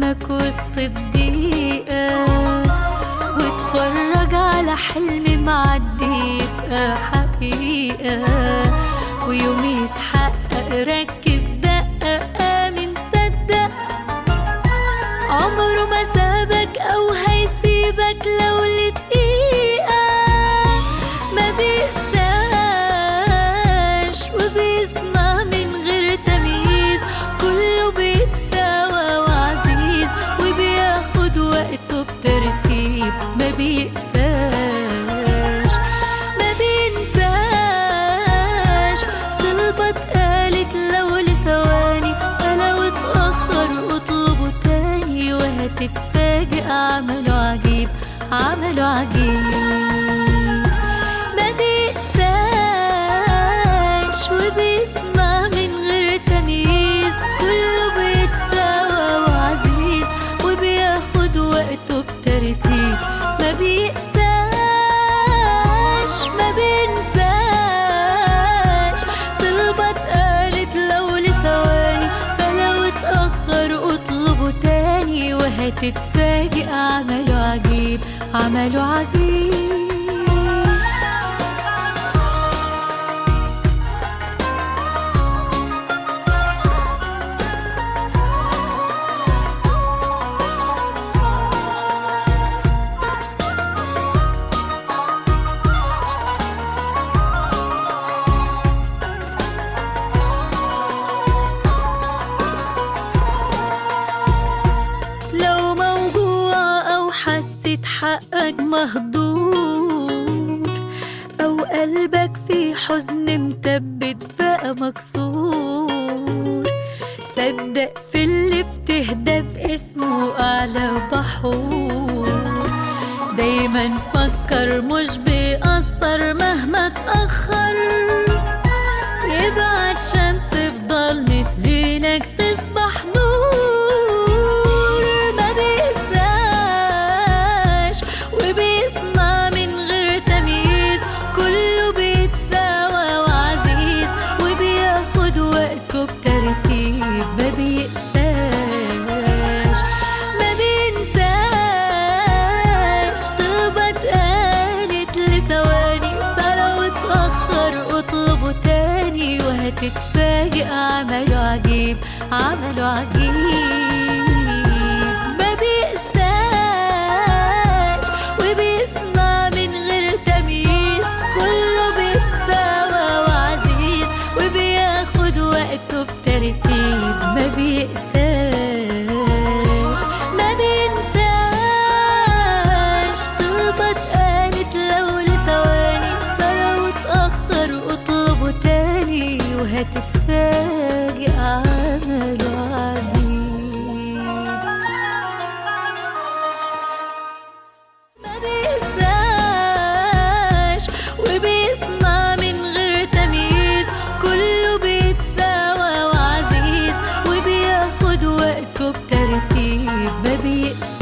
قدامك وسط الدقيقة، واتفرج على حلم معدي يبقى حقيقة، ويوم يتحقق ركز دقق آمن صدق، عمره ما سابك أو هيسيبك لو لدقيقة، ما بيقساش وبيسمع من غير تمييز، كله بيتساوى وعزيز وبياخد وقته بترتيب، ما بيقساش ما بينساش، طلبة اتقالت لو لثواني، فلو اتأخر اطلبه تاني وهتتفاجئ عمله عجيب عمله عجيب، ما بيقساش وبيسمع من غير تمييز، كله بيتساوى وعزيز وبياخد وقته بترتيب، ما بيقساش ما بينساش، طلبة اتقالت لو لثواني، فلو اتأخر اطلبه تاني وهتتفاجئ عمله عجيب عمله عجيب. لو موجوع أو حسيت حقك مهدور، أو قلبك في حزن متبت بقى مكسور، صدق في اللي بتهدى باسمه أعلى بحور، دايما فكر مش بيأثر مهما تأخر، يبعد شمس في ضلمة ليلك تصبح نور، ما بيقساش وبيسمع من غير تمييز، كله بيتساوى وعزيز وبياخد وقته بترتيب، ما بيقساش ما بينساش، طلبة اتقالت لثواني، فلو اتأخر اطلبه تاني وهتتفاجئ عمله عجيب عمله عجيب، ما بيقساش وبيسمع من غير تمييز، كله بيتساوى وعزيز وبياخد وقته بترتيب، ما بيقساش ما بينساش، طلبة اتقالت لو لثواني، فلو اتأخر اطلبه تاني وهتتفاجئ عمله عجيب، ما بيقساش وبيسمع من غير تمييز، كله بيتساوى وعزيز وبياخد وقته بترتيب، ما بيقساش